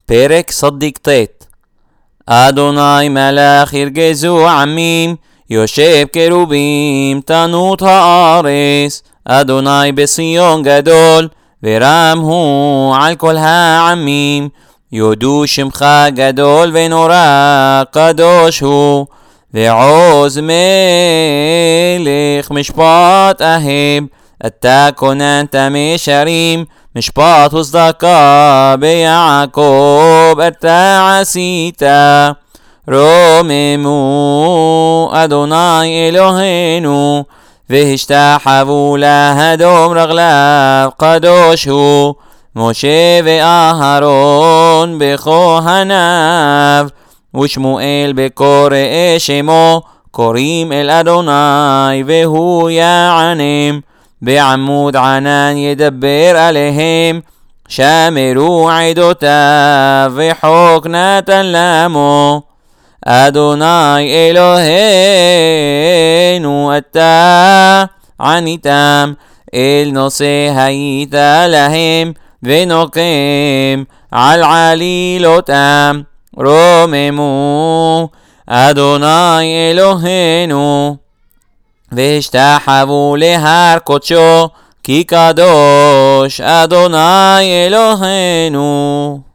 פרק צדיק ט'. אדוני מלך ירגזו עמים, יושב קרובים תנות הארץ. אדוני בציון גדול, ורם הוא על כל העמים. יודו שמך גדול ונורא, קדוש הוא. ועוז מלך משפט אהב, אתה כוננת מישרים, משפט וצדקה ביעקב אתה עשית. רוממו אדוני אלוהינו, והשתחוו להדום רגליו, קדוש הוא. משה ואהרון בכהניו, ושמואל בקוראי שמו, קוראים אל אדוני והוא יענם. בעמוד ענן ידבר עליהם, שמרו עדותיו וחוק נתן למו. אדוני אלוהינו אתה עניתם, אל נושא היית להם ונוקם על עלילותם. רוממו אדוני אלוהינו, והשתחוו להר קודשו, כי קדוש אדוני אלוהינו.